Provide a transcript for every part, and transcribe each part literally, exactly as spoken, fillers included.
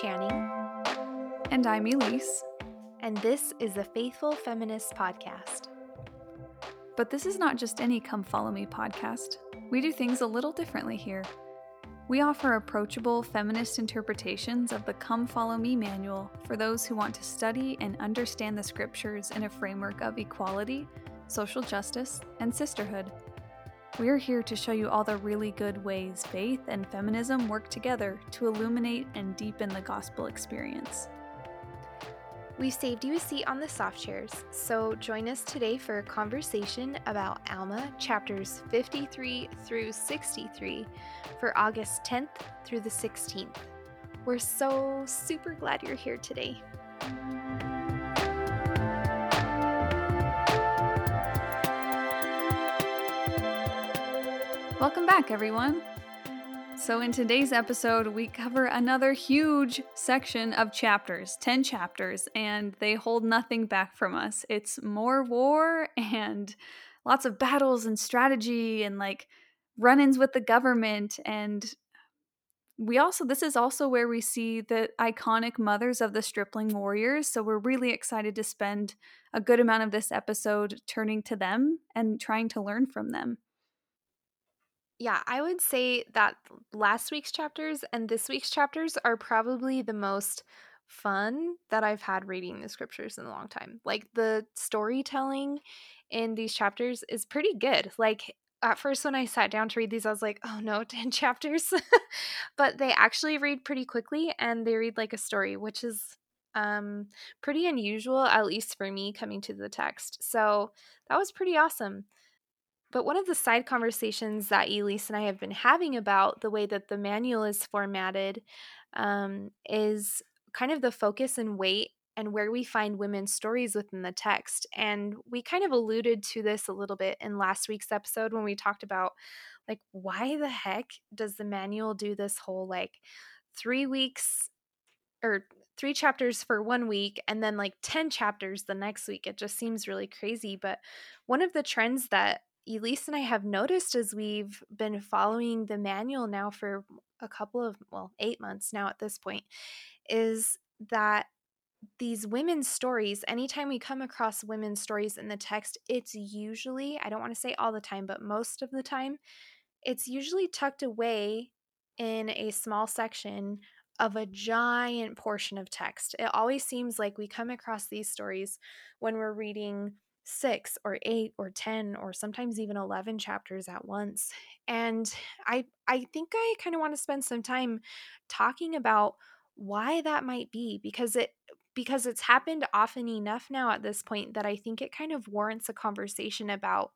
Channing. And I'm Elise. And this is the Faithful Feminist Podcast. But this is not just any Come Follow Me podcast. We do things a little differently here. We offer approachable feminist interpretations of the Come Follow Me manual for those who want to study and understand the scriptures in a framework of equality, social justice, and sisterhood. We're here to show you all the really good ways faith and feminism work together to illuminate and deepen the gospel experience. We've saved you a seat on the soft chairs, so join us today for a conversation about Alma chapters fifty-three through sixty-three for August tenth through the sixteenth. We're so super glad you're here today. Welcome back, everyone. So in today's episode, we cover another huge section of chapters, ten chapters, and they hold nothing back from us. It's more war and lots of battles and strategy and like run-ins with the government. And we also, this is also where we see the iconic mothers of the stripling warriors. So we're really excited to spend a good amount of this episode turning to them and trying to learn from them. Yeah, I would say that last week's chapters and this week's chapters are probably the most fun that I've had reading the scriptures in a long time. Like, the storytelling in these chapters is pretty good. Like, at first when I sat down to read these, I was like, oh no, ten chapters. But they actually read pretty quickly and they read like a story, which is um pretty unusual, at least for me coming to the text. So that was pretty awesome. But one of the side conversations that Elise and I have been having about the way that the manual is formatted um, is kind of the focus and weight and where we find women's stories within the text. And we kind of alluded to this a little bit in last week's episode when we talked about, like, why the heck does the manual do this whole, like, three weeks or three chapters for one week and then like ten chapters the next week? It just seems really crazy. But one of the trends that Elise and I have noticed as we've been following the manual now for a couple of, well, eight months now at this point, is that these women's stories, anytime we come across women's stories in the text, it's usually, I don't want to say all the time, but most of the time, it's usually tucked away in a small section of a giant portion of text. It always seems like we come across these stories when we're reading six or eight or ten or sometimes even eleven chapters at once. And I I think I kind of want to spend some time talking about why that might be, because it because it's happened often enough now at this point that I think it kind of warrants a conversation about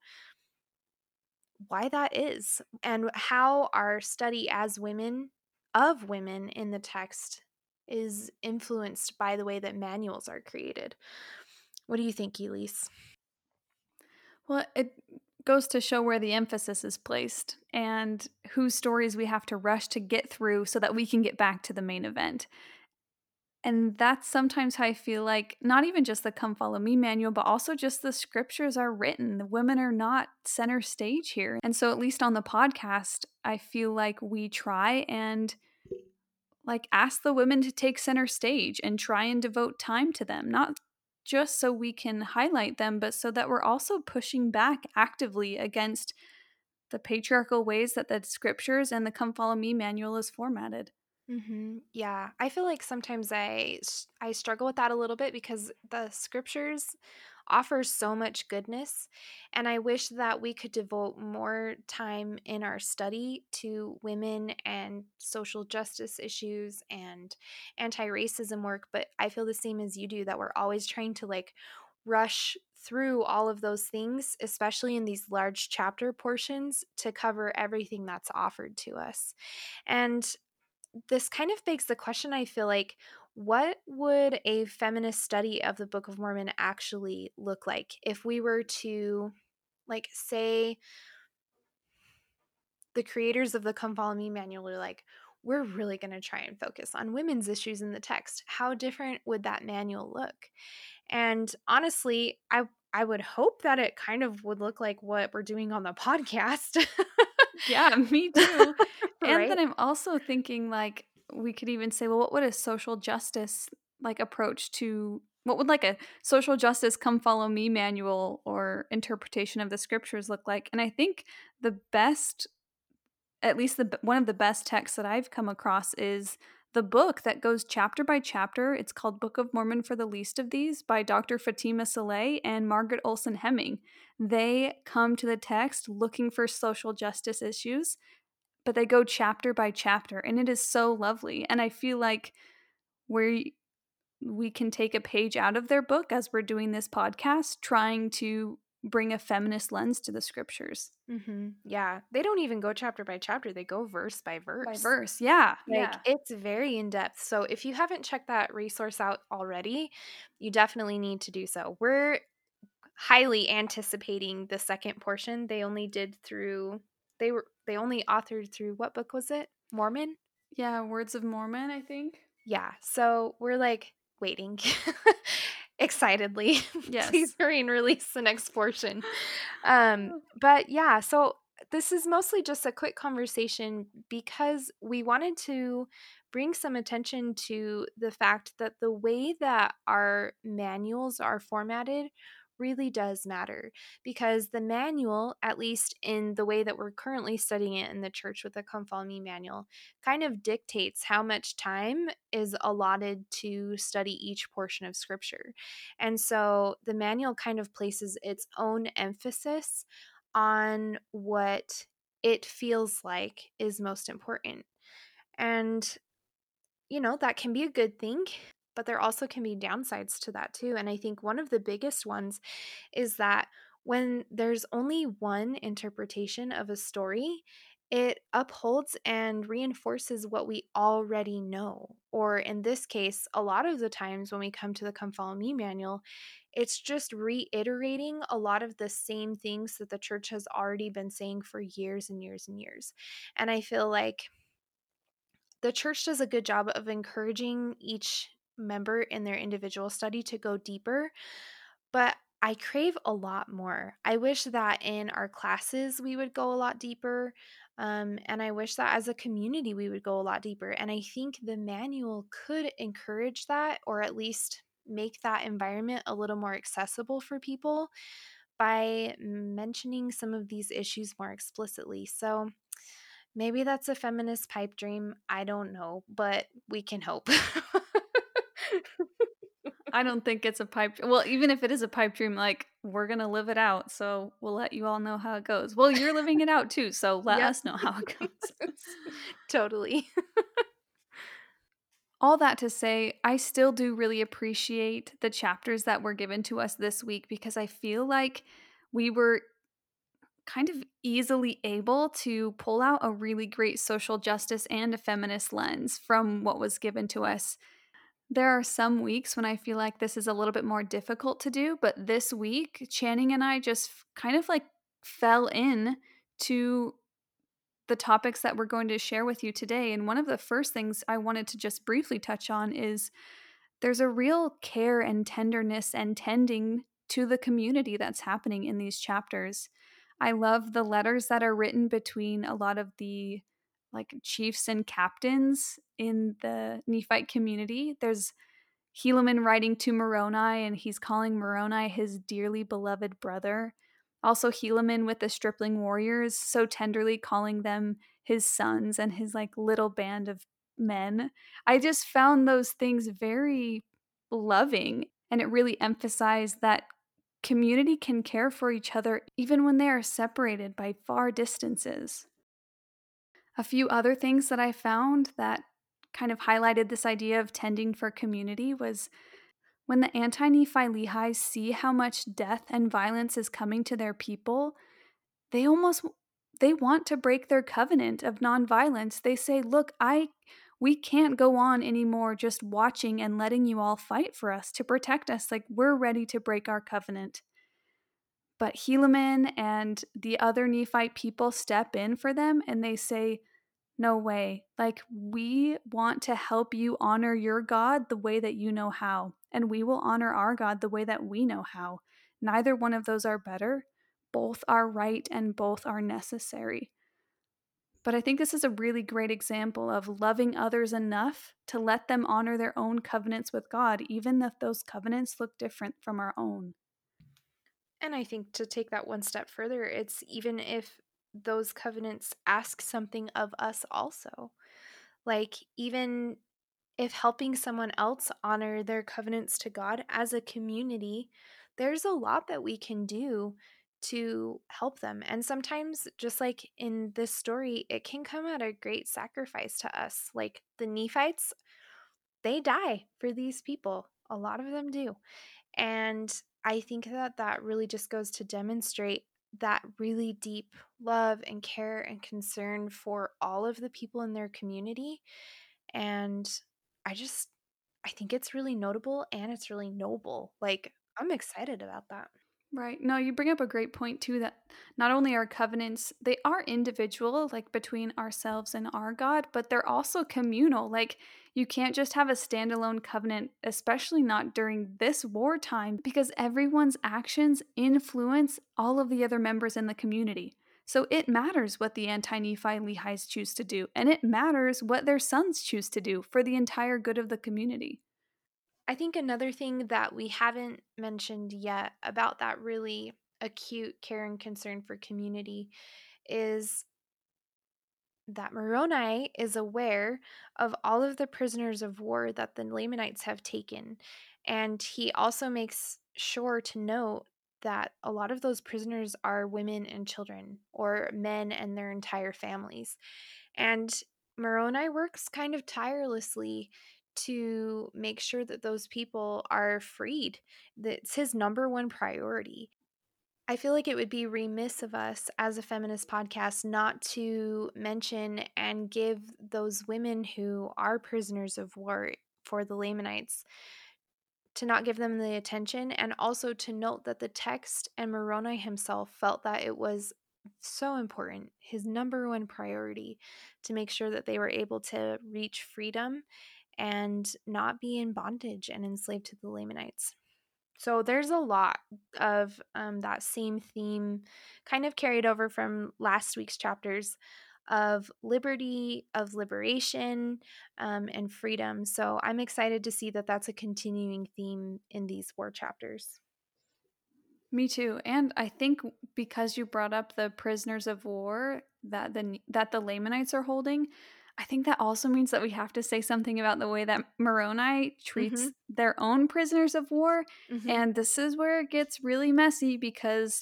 why that is and how our study as women of women in the text is influenced by the way that manuals are created. What do you think, Elise? Well, it goes to show where the emphasis is placed and whose stories we have to rush to get through so that we can get back to the main event. And that's sometimes how I feel like not even just the Come Follow Me manual, but also just the scriptures are written. The women are not center stage here. And so at least on the podcast, I feel like we try and like ask the women to take center stage and try and devote time to them, not just so we can highlight them, but so that we're also pushing back actively against the patriarchal ways that the scriptures and the Come Follow Me manual is formatted. Mm-hmm. Yeah, I feel like sometimes I I struggle with that a little bit because the scriptures offer so much goodness, and I wish that we could devote more time in our study to women and social justice issues and anti-racism work. But I feel the same as you do, that we're always trying to like rush through all of those things, especially in these large chapter portions, to cover everything that's offered to us. And this kind of begs the question, I feel like, what would a feminist study of the Book of Mormon actually look like if we were to, like, say, the creators of the Come Follow Me manual are like, we're really going to try and focus on women's issues in the text. How different would that manual look? And honestly, I I would hope that it kind of would look like what we're doing on the podcast. Yeah, me too. And Right? then I'm also thinking like, we could even say, well, what would a social justice like approach to what would like a social justice come follow me manual or interpretation of the scriptures look like? And I think the best, at least the one of the best texts that I've come across is the book that goes chapter by chapter. It's called Book of Mormon for the Least of These by Doctor Fatima Saleh and Margaret Olson Hemming. They come to the text looking for social justice issues, but they go chapter by chapter, and it is so lovely. And I feel like we we can take a page out of their book as we're doing this podcast, trying to bring a feminist lens to the scriptures. Mhm. Yeah. They don't even go chapter by chapter, they go verse by By verse. verse, yeah, Like, yeah. it's very in-depth, so if you haven't checked that resource out already, you definitely need to do so. We're highly anticipating the second portion. They only did through they were they only authored through what book was it? Mormon? Yeah, Words of Mormon, I think. Yeah, so we're, like, waiting excitedly. Please Yes. hurry and release the next portion. Um, but yeah, so this is mostly just a quick conversation because we wanted to bring some attention to the fact that the way that our manuals are formatted really does matter because the manual, at least in the way that we're currently studying it in the church with the Come Follow Me manual, kind of dictates how much time is allotted to study each portion of scripture. And so the manual kind of places its own emphasis on what it feels like is most important. And, you know, that can be a good thing, but there also can be downsides to that too. And I think one of the biggest ones is that when there's only one interpretation of a story, it upholds and reinforces what we already know. Or in this case, a lot of the times when we come to the Come Follow Me manual, it's just reiterating a lot of the same things that the church has already been saying for years and years and years. And I feel like the church does a good job of encouraging each member in their individual study to go deeper, but I crave a lot more. I wish that in our classes we would go a lot deeper. Um, and I wish that as a community we would go a lot deeper. And I think the manual could encourage that or at least make that environment a little more accessible for people by mentioning some of these issues more explicitly. So maybe that's a feminist pipe dream. I don't know, but we can hope. I don't think it's a pipe well, even if it is a pipe dream, like, we're gonna live it out, so we'll let you all know how it goes. Well, you're living it out too, so let Yep. us know how it goes. Totally. All that to say, I still do really appreciate the chapters that were given to us this week because I feel like we were kind of easily able to pull out a really great social justice and a feminist lens from what was given to us. There are some weeks when I feel like this is a little bit more difficult to do, but this week, Channing and I just f- kind of like fell in to the topics that we're going to share with you today. And one of the first things I wanted to just briefly touch on is there's a real care and tenderness and tending to the community that's happening in these chapters. I love the letters that are written between a lot of the like chiefs and captains in the Nephite community. There's Helaman writing to Moroni, and he's calling Moroni his dearly beloved brother. Also, Helaman with the stripling warriors, so tenderly calling them his sons and his like little band of men. I just found those things very loving, and it really emphasized that community can care for each other even when they are separated by far distances. A few other things that I found that kind of highlighted this idea of tending for community was when the anti-Nephi Lehis see how much death and violence is coming to their people, they almost they want to break their covenant of nonviolence. They say, "Look, I we can't go on anymore just watching and letting you all fight for us to protect us. Like we're ready to break our covenant." But Helaman and the other Nephite people step in for them and they say, no way. Like, we want to help you honor your God the way that you know how, and we will honor our God the way that we know how. Neither one of those are better. Both are right and both are necessary. But I think this is a really great example of loving others enough to let them honor their own covenants with God, even if those covenants look different from our own. And I think to take that one step further, it's even if those covenants ask something of us also. Like, even if helping someone else honor their covenants to God as a community, there's a lot that we can do to help them. And sometimes, just like in this story, it can come at a great sacrifice to us. Like the Nephites, they die for these people. A lot of them do. And I think that that really just goes to demonstrate that really deep love and care and concern for all of the people in their community. And I just, I think it's really notable and it's really noble. Like, I'm excited about that. Right. No, you bring up a great point too that not only are covenants, they are individual, like between ourselves and our God, but they're also communal. Like you can't just have a standalone covenant, especially not during this wartime, because everyone's actions influence all of the other members in the community. So it matters what the anti Nephi Lehi's choose to do, and it matters what their sons choose to do for the entire good of the community. I think another thing that we haven't mentioned yet about that really acute care and concern for community is that Moroni is aware of all of the prisoners of war that the Lamanites have taken. And he also makes sure to note that a lot of those prisoners are women and children, or men and their entire families. And Moroni works kind of tirelessly to make sure that those people are freed. That's his number one priority. I feel like it would be remiss of us as a feminist podcast not to mention and give those women who are prisoners of war for the Lamanites, to not give them the attention, and also to note that the text and Moroni himself felt that it was so important, his number one priority, to make sure that they were able to reach freedom and not be in bondage and enslaved to the Lamanites. So there's a lot of um, that same theme kind of carried over from last week's chapters of liberty, of liberation, um, and freedom. So I'm excited to see that that's a continuing theme in these four chapters. Me too. And I think because you brought up the prisoners of war that the that the Lamanites are holding, I think that also means that we have to say something about the way that Moroni Mm-hmm. treats their own prisoners of war. Mm-hmm. And this is where it gets really messy because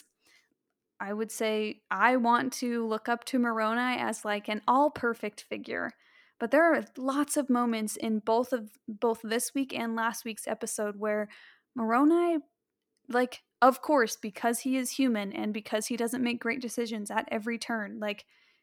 I would say I want to look up to Moroni as like an all perfect figure. But there are lots of moments in both of both this week and last week's episode where Moroni, like, of course, because he is human and because he doesn't make great decisions at every turn, like,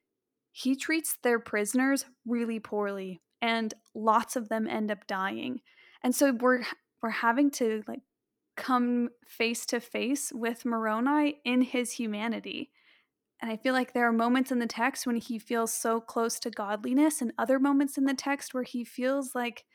he treats their prisoners really poorly, and lots of them end up dying. And so we're we're having to, like, come face to face with Moroni in his humanity. And I feel like there are moments in the text when he feels so close to godliness, and other moments in the text where he feels like,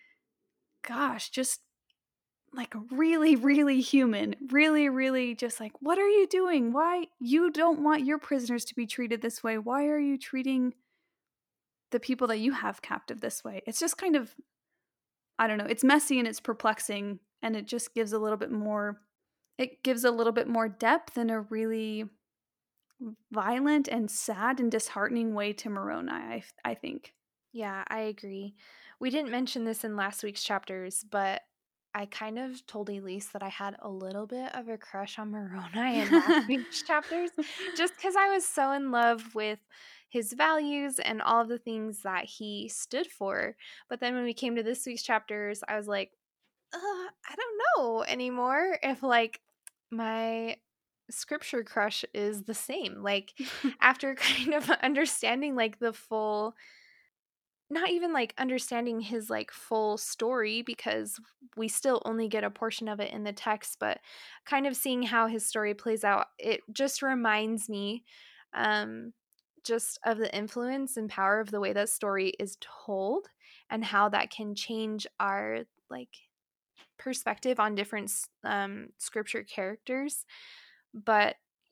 gosh, just like really, really human, really, really just like, what are you doing? Why you don't want your prisoners to be treated this way? Why are you treating the people that you have captive this way? It's just kind of, I don't know, it's messy and it's perplexing, and it just gives a little bit more, it gives a little bit more depth in a really violent and sad and disheartening way to Moroni, I, I think. Yeah, I agree. We didn't mention this in last week's chapters, but I kind of told Elise that I had a little bit of a crush on Moroni in last week's chapters, just because I was so in love with his values and all of the things that he stood for. But then when we came to this week's chapters, I was like, uh, I don't know anymore if like my scripture crush is the same. Like, after kind of understanding like the full, not even like understanding his like full story, because we still only get a portion of it in the text, but kind of seeing how his story plays out, it just reminds me um just of the influence and power of the way that story is told, and how that can change our like perspective on different s- um scripture characters. But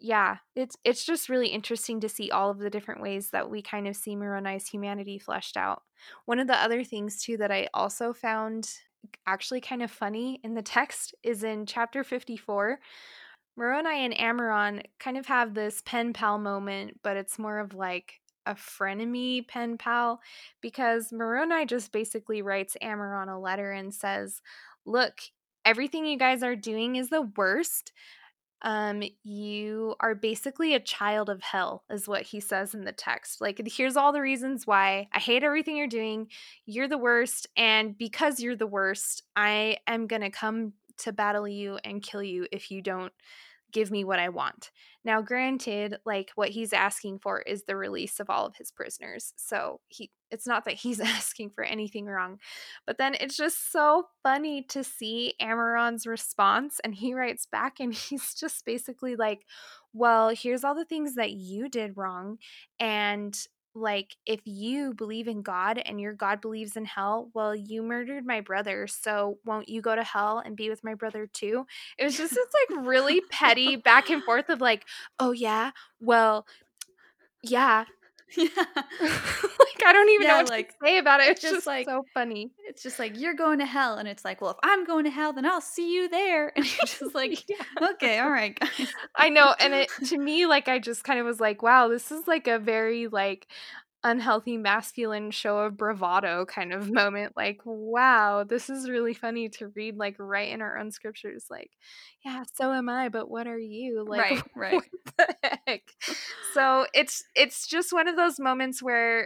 Yeah, it's it's just really interesting to see all of the different ways that we kind of see Moroni's humanity fleshed out. One of the other things too that I also found actually kind of funny in the text is in chapter fifty-four. Moroni and Amaron kind of have this pen pal moment, but it's more of like a frenemy pen pal because Moroni just basically writes Amaron a letter and says, "Look, everything you guys are doing is the worst. Um, you are basically a child of hell," is what he says in the text. Like, here's all the reasons why I hate everything you're doing. You're the worst. And because you're the worst, I am going to come to battle you and kill you if you don't give me what I want. Now, granted, like what he's asking for is the release of all of his prisoners. So he it's not that he's asking for anything wrong. But then it's just so funny to see Amaron's response and he writes back and he's just basically like, "Well, here's all the things that you did wrong and like if you believe in God and your God believes in hell, well, you murdered my brother, so won't you go to hell and be with my brother too?" It was just this, like, really petty back and forth of, like, "Oh, yeah? Well, yeah." Yeah. Like, I don't even know Yeah, what to like, say about it, it's it's just just like so funny. it's just like, "You're going to hell," and it's like, "Well, if I'm going to hell, then I'll see you there." And you're just like, Yeah. "Okay, alright, guys." I know, and it to me, like, I just kind of was like, "Wow, this is, like, a very, like, unhealthy masculine show of bravado kind of moment." Like, wow, this is really funny to read, like, right in our own scriptures, like, "Yeah, so am I, but what are you?" Like, Right, right. what the heck? So, it's it's just one of those moments where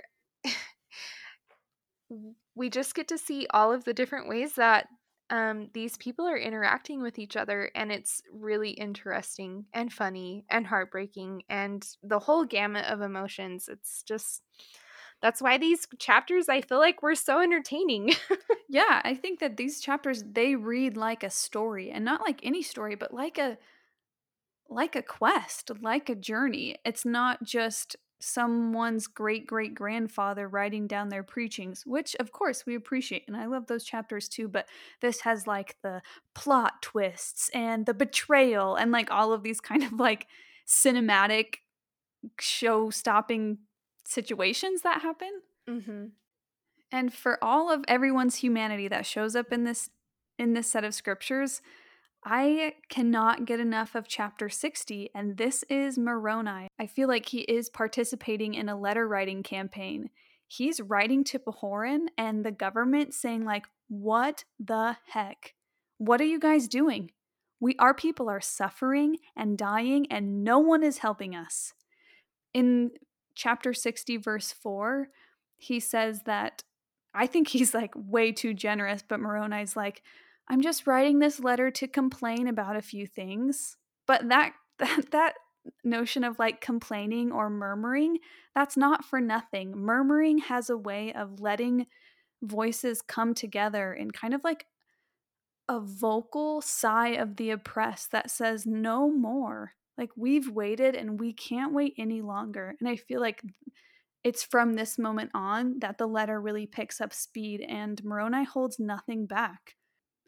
w we just get to see all of the different ways that, um, these people are interacting with each other, and it's really interesting and funny and heartbreaking and the whole gamut of emotions. It's just that's why these chapters, I feel like, were so entertaining. Yeah, I think that these chapters, they read like a story, and not like any story, but like a like a quest, like a journey. It's not just someone's great great grandfather writing down their preachings, which of course we appreciate. And I love those chapters too. But this has like the plot twists and the betrayal and like all of these kind of like cinematic show stopping situations that happen. Mhm. And for all of everyone's humanity that shows up in this in this set of scriptures, I cannot get enough of chapter sixty, and this is Moroni. I feel like he is participating in a letter writing campaign. He's writing to Pahoran and the government saying like, "What the heck? What are you guys doing? We our people are suffering and dying and no one is helping us." In chapter sixty verse four, he says that I think he's like way too generous, but Moroni's like, "I'm just writing this letter to complain about a few things." But that that that notion of like complaining or murmuring, that's not for nothing. Murmuring has a way of letting voices come together in kind of like a vocal sigh of the oppressed that says no more. Like we've waited and we can't wait any longer. And I feel like it's from this moment on that the letter really picks up speed and Moroni holds nothing back.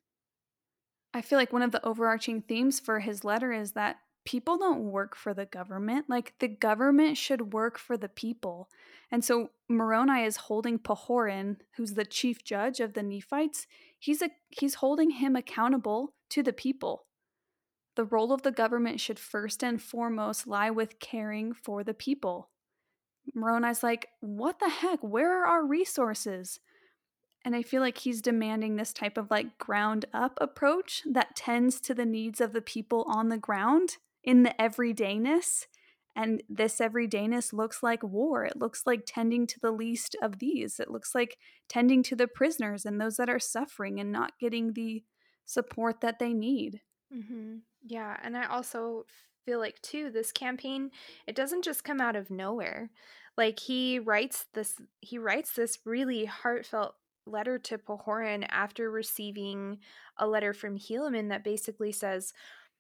I feel like one of the overarching themes for his letter is that people don't work for the government. Like the government should work for the people. And so Moroni is holding Pahoran, who's the chief judge of the Nephites, he's a he's holding him accountable to the people. The role of the government should first and foremost lie with caring for the people. Moroni's like, "What the heck? Where are our resources?" And I feel like he's demanding this type of like ground up approach that tends to the needs of the people on the ground in the everydayness. And this everydayness looks like war. It looks like tending to the least of these. It looks like tending to the prisoners and those that are suffering and not getting the support that they need. Mhm. Yeah, and I also feel like too this campaign, it doesn't just come out of nowhere. Like he writes this he writes this really heartfelt letter to Pahoran after receiving a letter from Helaman that basically says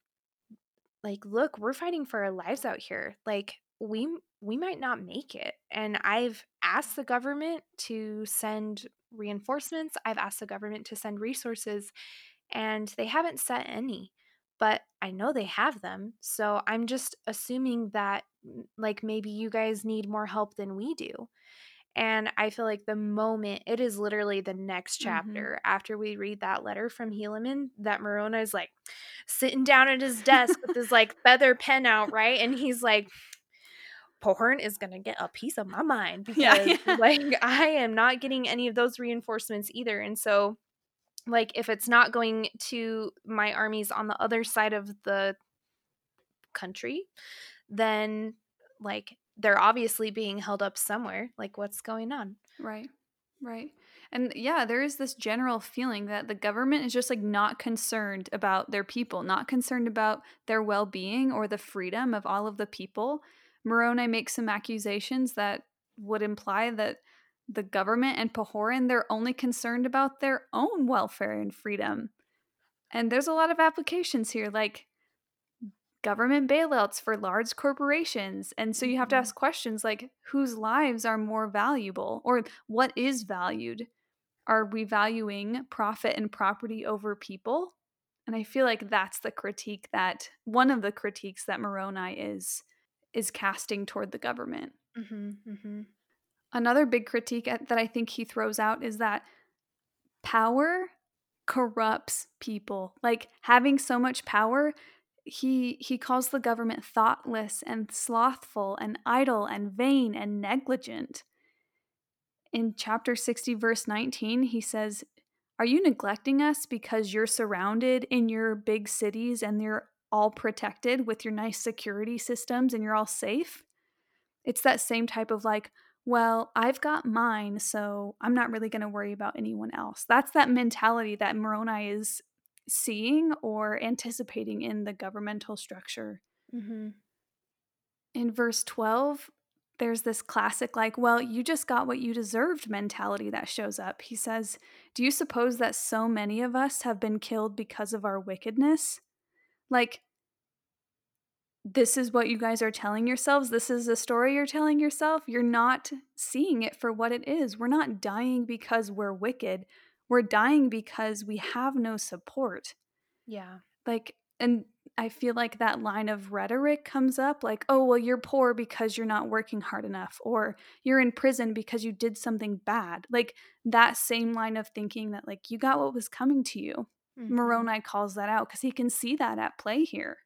like, "Look, we're fighting for our lives out here. Like we m- we might not make it." And I've asked the government to send reinforcements. I've asked the government to send resources and they haven't sent any. but I know they have them. So I'm just assuming that, mm, like, maybe you guys need more help than we do. And I feel like the moment it is literally the next Mhm. chapter after we read that letter from Helaman that Moroni is like sitting down at his desk with his like feather pen out, right? And he's like, Pohorn is gonna get a piece of my mind Yeah, because yeah. like I am not getting any of those reinforcements either. And so like if it's not going to my armies on the other side of the country, then like they're obviously being held up somewhere. Like what's going on? Right. Right. And yeah, there is this general feeling that the government is just like not concerned about their people, not concerned about their well being or the freedom of all of the people. Moroni makes some accusations that would imply that the government and Pahoran, they're only concerned about their own welfare and freedom. And there's a lot of applications here, like government bailouts for large corporations. And so you have to Mhm. ask questions like whose lives are more valuable or what is valued? Are we valuing profit and property over people? And I feel like that's the critique that one of the critiques that Moroni is is casting toward the government. Mhm. Mhm. Another big critique at- that I think he throws out is that power corrupts people. Like having so much power, he he calls the government thoughtless and slothful and idle and vain and negligent. In chapter sixty verse nineteen, he says, "Are you neglecting us because you're surrounded in your big cities and you're all protected with your nice security systems and you're all safe?" It's that same type of like, well, I've got mine, so I'm not really going to worry about anyone else. That's that mentality that Moroni is seeing or anticipating in the governmental structure. Mhm. In verse twelve, there's this classic, like, well, you just got what you deserved mentality that shows up. He says, "Do you suppose that so many of us have been killed because of our wickedness? Like, this is what you guys are telling yourselves. This is a story you're telling yourself. You're not seeing it for what it is. We're not dying because we're wicked. We're dying because we have no support." Yeah. Like, and I feel like that line of rhetoric comes up like, "Oh, well, you're poor because you're not working hard enough," or "You're in prison because you did something bad." Like that same line of thinking that, like, you got what was coming to you. Mhm. Moroni calls that out because he can see that at play here.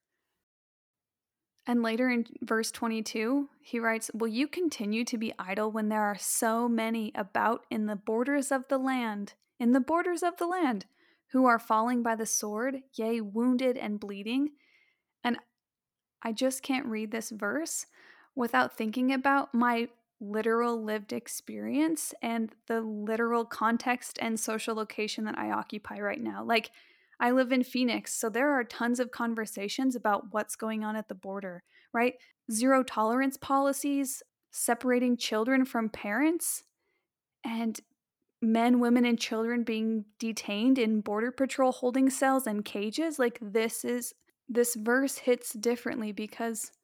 And later in verse twenty-two, he writes, "Will you continue to be idle when there are so many about in the borders of the land, in the borders of the land, who are falling by the sword, yea, wounded and bleeding?" And I just can't read this verse without thinking about my literal lived experience and the literal context and social location that I occupy right now. Like, I live in Phoenix, so there are tons of conversations about what's going on at the border, right? Zero tolerance policies, separating children from parents, and men, women, and children being detained in border patrol holding cells and cages. Like, this is this verse hits differently because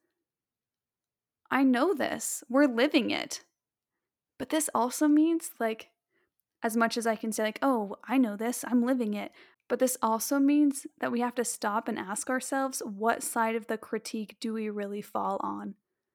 I know this. We're living it. But this also means, like, as much as I can say, like, oh, I know this, I'm living it. But this also means that we have to stop and ask ourselves, what side of the critique do we really fall on?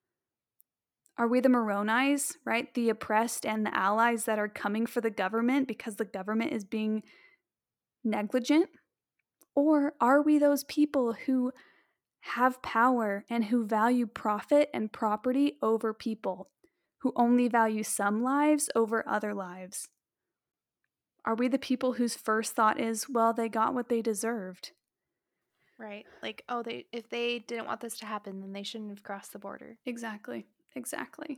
Are we the Moronis, right? The oppressed and the allies that are coming for the government because the government is being negligent? Or are we those people who have power and who value profit and property over people, who only value some lives over other lives? Are we the people whose first thought is, well, they got what they deserved? Right. Like, oh, they if they didn't want this to happen, then they shouldn't have crossed the border. Exactly. Exactly.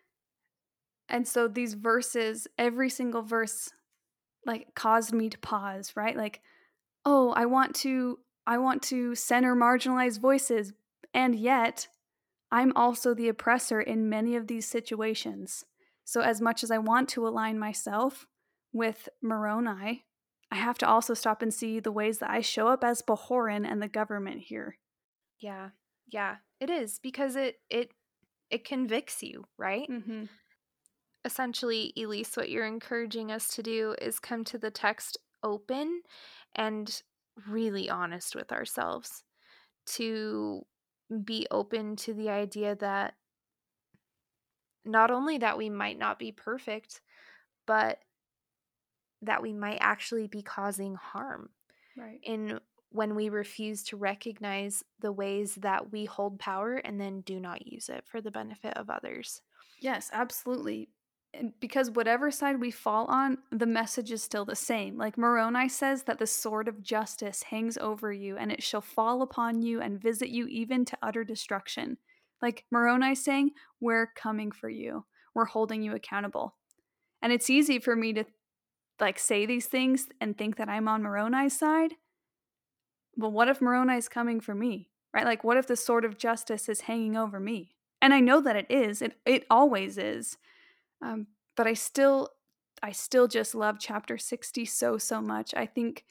And so these verses, every single verse, like caused me to pause, right? Like, oh, I want to I want to center marginalized voices, and yet I'm also the oppressor in many of these situations. So, as much as I want to align myself with Moroni, I have to also stop and see the ways that I show up as Pahoran and the government here. Yeah. Yeah. It is because it it it convicts you, right? Hmm. Essentially, Elise, what you're encouraging us to do is come to the text open and really honest with ourselves. to be open to the idea that not only that we might not be perfect, but that we might actually be causing harm Right. in when we refuse to recognize the ways that we hold power and then do not use it for the benefit of others. Yes, absolutely. And because whatever side we fall on, the message is still the same. Like Moroni says that the sword of justice hangs over you and it shall fall upon you and visit you even to utter destruction. Like Moroni saying, we're coming for you. We're holding you accountable. And it's easy for me to like say these things and think that I'm on Moroni's side. But what if Moroni's coming for me? Right? Like what if the sword of justice is hanging over me? And I know that it is. It it always is. Um, but I still I still just love chapter sixty so so much. I think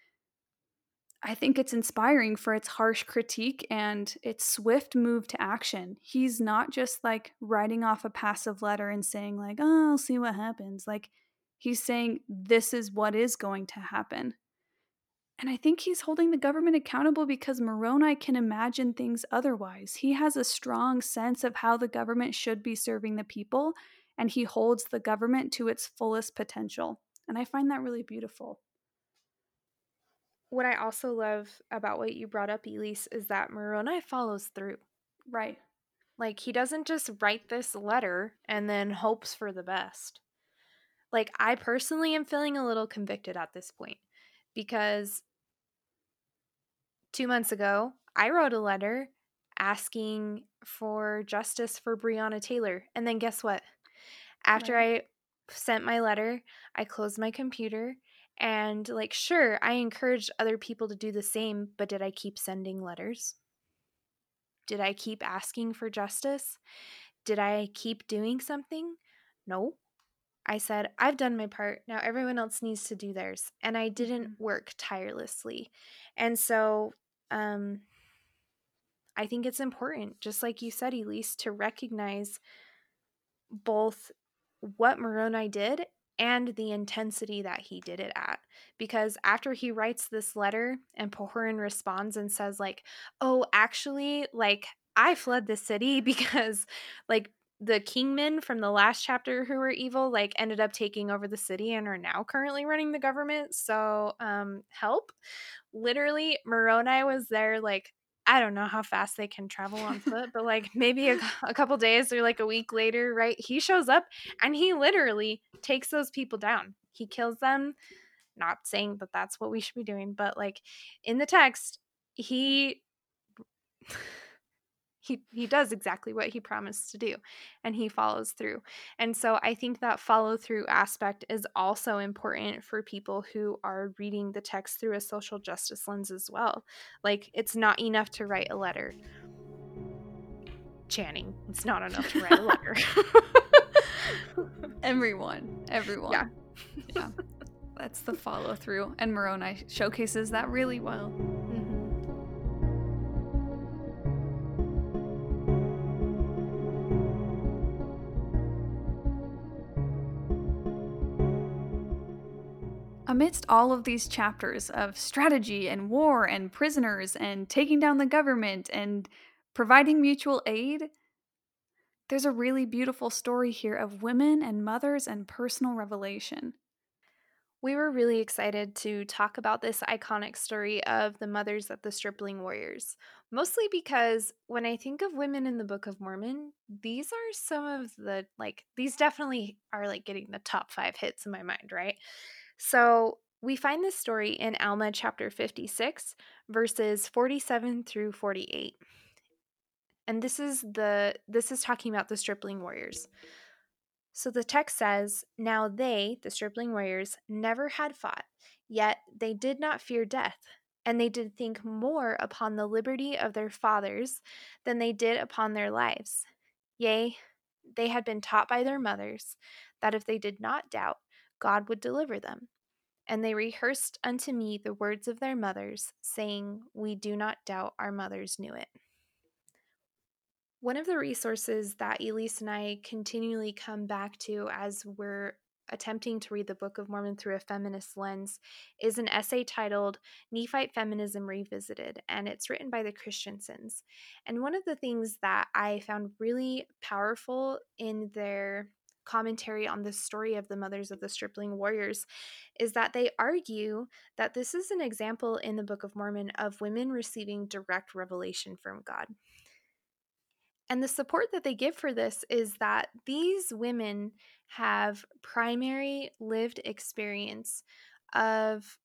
I think it's inspiring for its harsh critique and its swift move to action. He's not just like writing off a passive letter and saying like, "Oh, I'll see what happens." Like he's saying this is what is going to happen. And I think he's holding the government accountable because Moroni can imagine things otherwise. He has a strong sense of how the government should be serving the people, and he holds the government to its fullest potential. And I find that really beautiful. What I also love about what you brought up, Elise, is that Moroni follows through. Right. Like, he doesn't just write this letter and then hopes for the best. Like, I personally am feeling a little convicted at this point because two months ago, I wrote a letter asking for justice for Breonna Taylor. And then guess what? After Right. I sent my letter, I closed my computer and, like, sure, I encouraged other people to do the same, but did I keep sending letters? Did I keep asking for justice? Did I keep doing something? No. I said, I've done my part. Now everyone else needs to do theirs. And I didn't Mhm. work tirelessly. And so, um, I think it's important, just like you said, Elise, to recognize both what Moroni did and the intensity that he did it at. Because after he writes this letter and Pahoran responds and says, like, oh, actually, like, I fled the city because, like, the kingmen from the last chapter who were evil, like, ended up taking over the city and are now currently running the government. So, um, help. Literally, Moroni was there, like, I don't know how fast they can travel on foot, but, like, maybe a, a couple days or like a week later, right? He shows up and he literally takes those people down. He kills them. Not saying that that's what we should be doing, but, like, in the text, he he he does exactly what he promised to do, and he follows through. And so I think that follow through aspect is also important for people who are reading the text through a social justice lens as well. Like, it's not enough to write a letter. Channing, it's not enough to write a letter. Everyone. Yeah. Everyone. Yeah. That's the follow through. And Moroni showcases that really well. Mhm. Amidst all of these chapters of strategy and war and prisoners and taking down the government and providing mutual aid, there's a really beautiful story here of women and mothers and personal revelation. We were really excited to talk about this iconic story of the mothers of the stripling warriors, mostly because when I think of women in the Book of Mormon, these are some of the, like, these definitely are like getting the top five hits in my mind, right? So we find this story in Alma chapter fifty-six, verses forty-seven through forty-eight. And this is the this is talking about the stripling warriors. So the text says, now they, the stripling warriors, never had fought, yet they did not fear death, and they did think more upon the liberty of their fathers than they did upon their lives. Yea, they had been taught by their mothers that if they did not doubt, God would deliver them. And they rehearsed unto me the words of their mothers, saying, we do not doubt our mothers knew it. One of the resources that Elise and I continually come back to as we're attempting to read the Book of Mormon through a feminist lens is an essay titled Nephite Feminism Revisited, and it's written by the Christiansens. And one of the things that I found really powerful in their commentary on the story of the mothers of the stripling warriors is that they argue that this is an example in the Book of Mormon of women receiving direct revelation from God. And the support that they give for this is that these women have primary lived experience of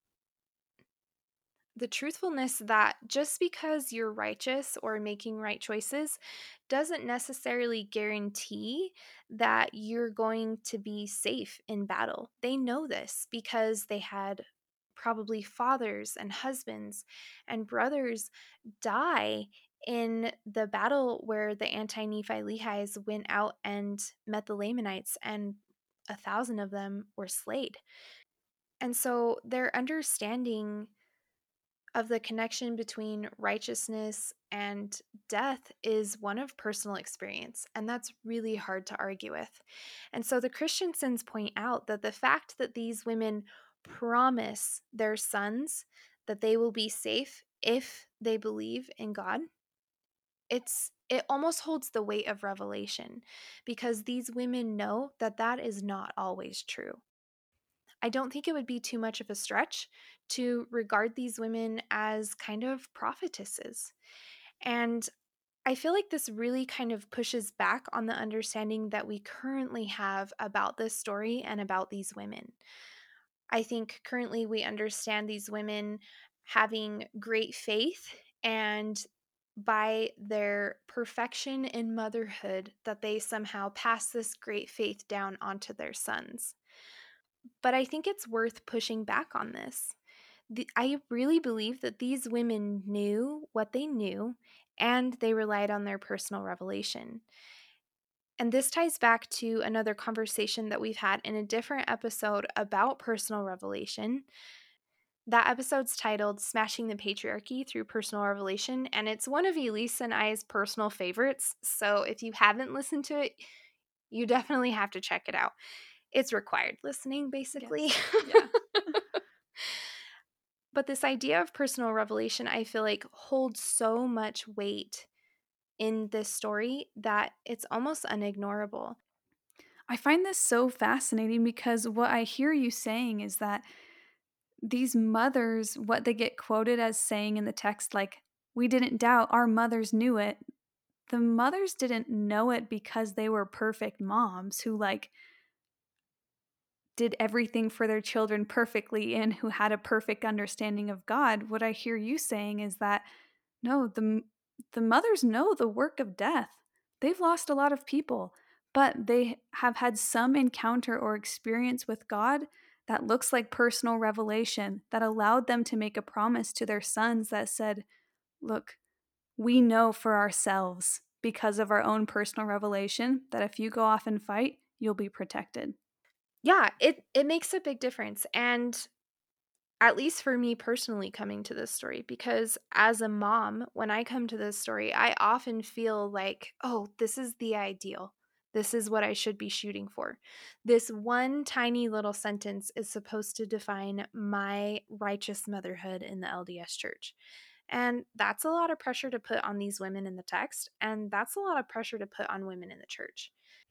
the truthfulness that just because you're righteous or making right choices doesn't necessarily guarantee that you're going to be safe in battle. They know this because they had probably fathers and husbands and brothers die in the battle where the anti Nephi Lehis went out and met the Lamanites, and a thousand of them were slayed. And so their understanding of the connection between righteousness and death is one of personal experience, and that's really hard to argue with. And so the Christiansens point out that the fact that these women promise their sons that they will be safe if they believe in God, it's it almost holds the weight of revelation because these women know that that is not always true. I don't think it would be too much of a stretch to regard these women as kind of prophetesses. And I feel like this really kind of pushes back on the understanding that we currently have about this story and about these women. I think currently we understand these women having great faith, and by their perfection in motherhood, that they somehow pass this great faith down onto their sons. But I think it's worth pushing back on this. The, I really believe that these women knew what they knew and they relied on their personal revelation. And this ties back to another conversation that we've had in a different episode about personal revelation. That episode's titled Smashing the Patriarchy Through Personal Revelation, and it's one of Elise and I's personal favorites. So if you haven't listened to it, you definitely have to check it out. It's required listening, basically. Yes. Yeah. But this idea of personal revelation, I feel like, holds so much weight in this story that it's almost unignorable. I find this so fascinating because what I hear you saying is that these mothers, what they get quoted as saying in the text, like, we didn't doubt, our mothers knew it. The mothers didn't know it because they were perfect moms who, like, did everything for their children perfectly and who had a perfect understanding of God. What I hear you saying is that no, the the mothers know the work of death. They've lost a lot of people, but they have had some encounter or experience with God that looks like personal revelation that allowed them to make a promise to their sons that said, "Look, we know for ourselves because of our own personal revelation that if you go off and fight, you'll be protected." Yeah, it it makes a big difference, and at least for me personally coming to this story, because as a mom, when I come to this story, I often feel like, "Oh, this is the ideal. This is what I should be shooting for. This one tiny little sentence is supposed to define my righteous motherhood in the L D S church." And that's a lot of pressure to put on these women in the text, and that's a lot of pressure to put on women in the church.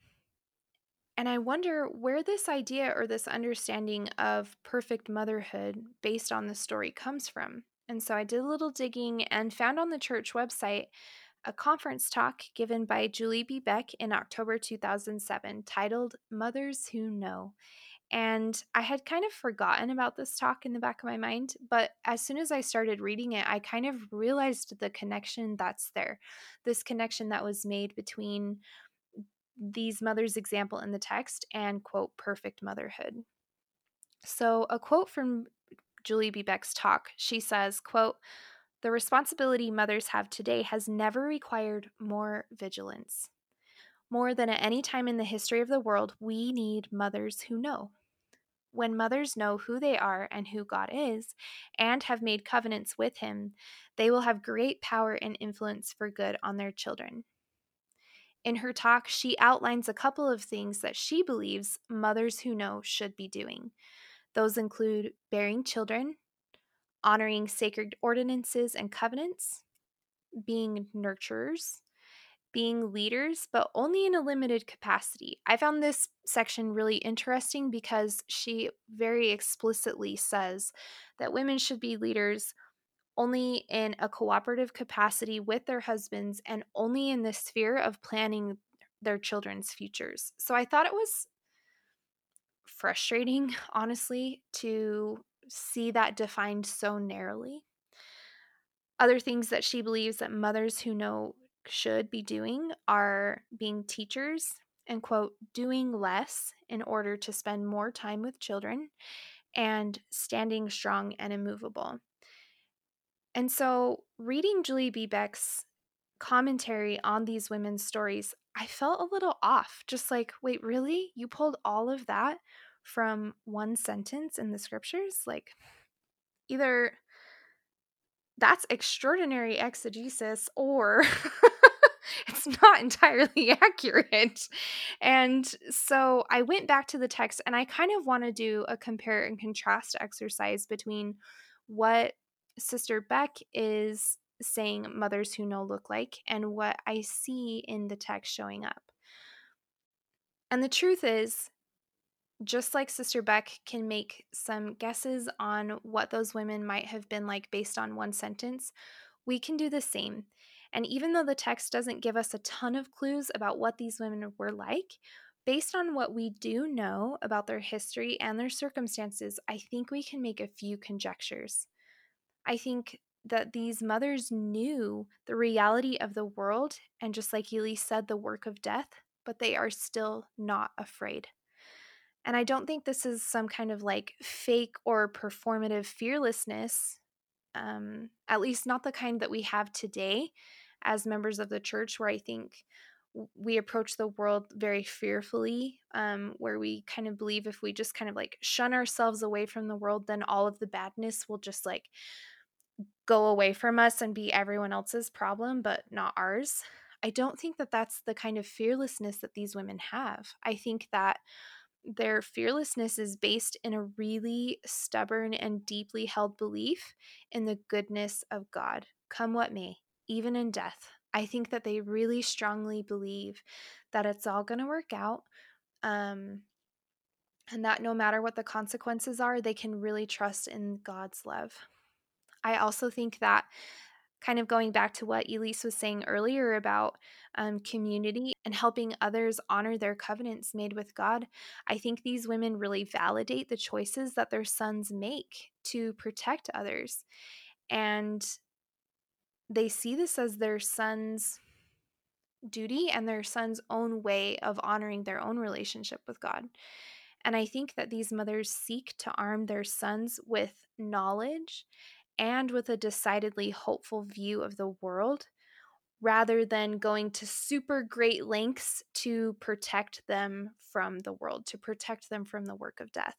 And I wonder where this idea or this understanding of perfect motherhood based on the story comes from. And so I did a little digging and found on the church website a conference talk given by Julie B. Beck in October two thousand seven titled Mothers Who Know. And I had kind of forgotten about this talk in the back of my mind, but as soon as I started reading it, I kind of realized the connection that's there. This connection that was made between these mothers' example in the text and, quote, perfect motherhood. So, a quote from Julie B. Beck's talk, she says, quote, "The responsibility mothers have today has never required more vigilance. More than at any time in the history of the world, we need mothers who know. When mothers know who they are and who God is, and have made covenants with Him, they will have great power and influence for good on their children. In her talk, she outlines a couple of things that she believes mothers who know should be doing. Those include bearing children, honoring sacred ordinances and covenants, being nurturers, being leaders, but only in a limited capacity. I found this section really interesting because she very explicitly says that women should be leaders only in a cooperative capacity with their husbands and only in the sphere of planning their children's futures. So I thought it was frustrating, honestly, to see that defined so narrowly. Other things that she believes that mothers who know should be doing are being teachers and, quote, doing less in order to spend more time with children and standing strong and immovable. And so, reading Julie B. Beck's commentary on these women's stories, I felt a little off. Just like, wait, really? You pulled all of that from one sentence in the scriptures? Like, either that's extraordinary exegesis or it's not entirely accurate. And so I went back to the text and I kind of want to do a compare and contrast exercise between what Sister Beck is saying mothers who know look like and what I see in the text showing up. And the truth is, just like Sister Beck can make some guesses on what those women might have been like based on one sentence, we can do the same. And even though the text doesn't give us a ton of clues about what these women were like, based on what we do know about their history and their circumstances, I think we can make a few conjectures. I think that these mothers knew the reality of the world and, just like Elise said, the work of death, but they are still not afraid. And I don't think this is some kind of like fake or performative fearlessness, um, at least not the kind that we have today as members of the church, where I think we approach the world very fearfully, um, where we kind of believe if we just kind of like shun ourselves away from the world, then all of the badness will just like go away from us and be everyone else's problem, but not ours. I don't think that that's the kind of fearlessness that these women have. I think that their fearlessness is based in a really stubborn and deeply held belief in the goodness of God, come what may, even in death. I think that they really strongly believe that it's all going to work out, um, and that no matter what the consequences are, they can really trust in God's love. I also think that, kind of going back to what Elise was saying earlier about um, community and helping others honor their covenants made with God, I think these women really validate the choices that their sons make to protect others. And they see this as their sons' duty and their sons' own way of honoring their own relationship with God. And I think that these mothers seek to arm their sons with knowledge and with a decidedly hopeful view of the world, rather than going to super great lengths to protect them from the world, to protect them from the work of death.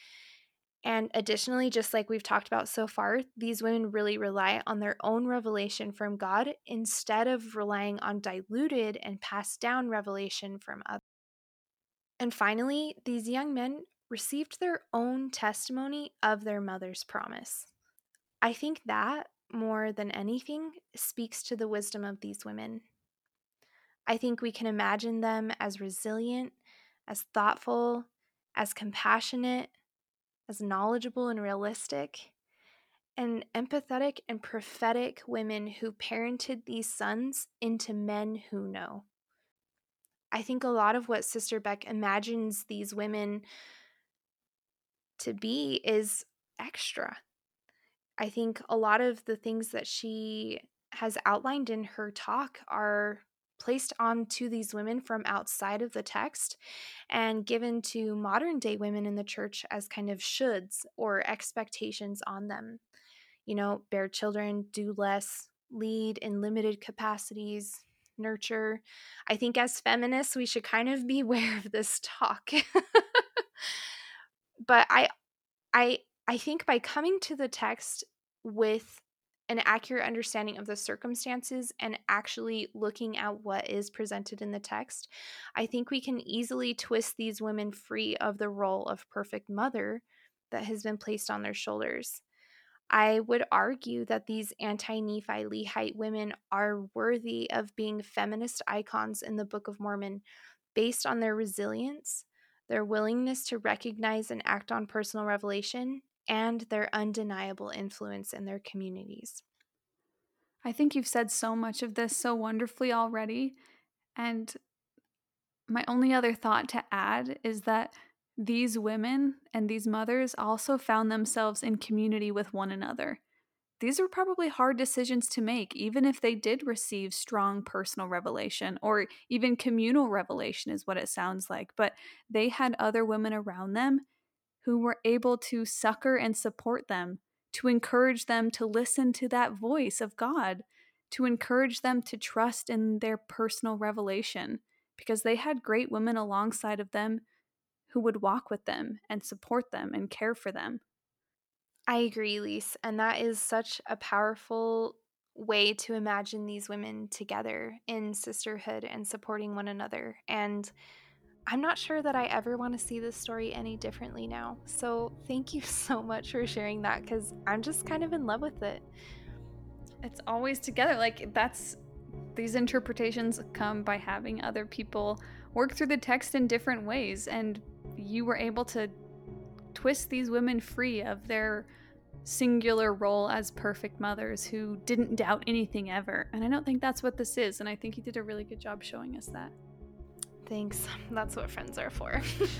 And additionally, just like we've talked about so far, these women really rely on their own revelation from God instead of relying on diluted and passed down revelation from others. And finally, these young men received their own testimony of their mother's promise. I think that, more than anything, speaks to the wisdom of these women. I think we can imagine them as resilient, as thoughtful, as compassionate, as knowledgeable and realistic, and empathetic and prophetic women who parented these sons into men who know. I think a lot of what Sister Beck imagines these women to be is extra. I think a lot of the things that she has outlined in her talk are placed onto these women from outside of the text and given to modern day women in the church as kind of shoulds or expectations on them. You know, bear children, do less, lead in limited capacities, nurture. I think as feminists, we should kind of be aware of this talk. But I I I think by coming to the text with an accurate understanding of the circumstances and actually looking at what is presented in the text, I think we can easily twist these women free of the role of perfect mother that has been placed on their shoulders. I would argue that these anti Nephi Lehite women are worthy of being feminist icons in the Book of Mormon based on their resilience, their willingness to recognize and act on personal revelation, and their undeniable influence in their communities. I think you've said so much of this so wonderfully already. And my only other thought to add is that these women and these mothers also found themselves in community with one another. These are probably hard decisions to make, even if they did receive strong personal revelation or even communal revelation, is what it sounds like. But they had other women around them who were able to succor and support them, to encourage them to listen to that voice of God, to encourage them to trust in their personal revelation, because they had great women alongside of them who would walk with them and support them and care for them. I agree, Lise, and that is such a powerful way to imagine these women together in sisterhood and supporting one another. And I'm not sure that I ever want to see this story any differently now. So thank you so much for sharing that, because I'm just kind of in love with it. It's always together. Like, that's these interpretations come by having other people work through the text in different ways, and you were able to twist these women free of their singular role as perfect mothers who didn't doubt anything ever. And I don't think that's what this is, and I think you did a really good job showing us that. Thanks. That's what friends are for.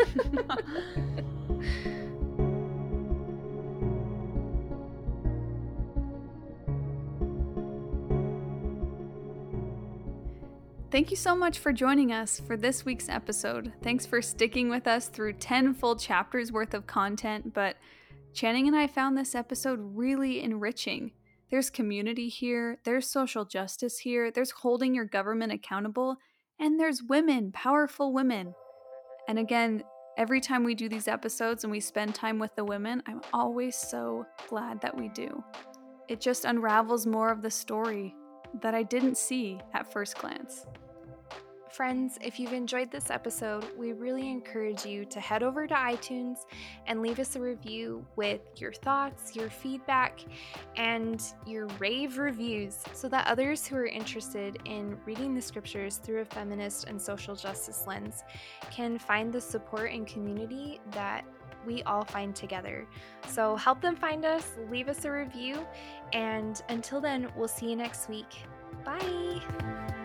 Thank you so much for joining us for this week's episode. Thanks for sticking with us through ten full chapters worth of content, but Channing and I found this episode really enriching. There's community here, there's social justice here, there's holding your government accountable, and there's women, powerful women. And again, every time we do these episodes and we spend time with the women, I'm always so glad that we do. It just unravels more of the story that I didn't see at first glance. Friends, if you've enjoyed this episode, we really encourage you to head over to iTunes and leave us a review with your thoughts, your feedback, and your rave reviews so that others who are interested in reading the scriptures through a feminist and social justice lens can find the support and community that we all find together. So help them find us, leave us a review, and until then, we'll see you next week. Bye!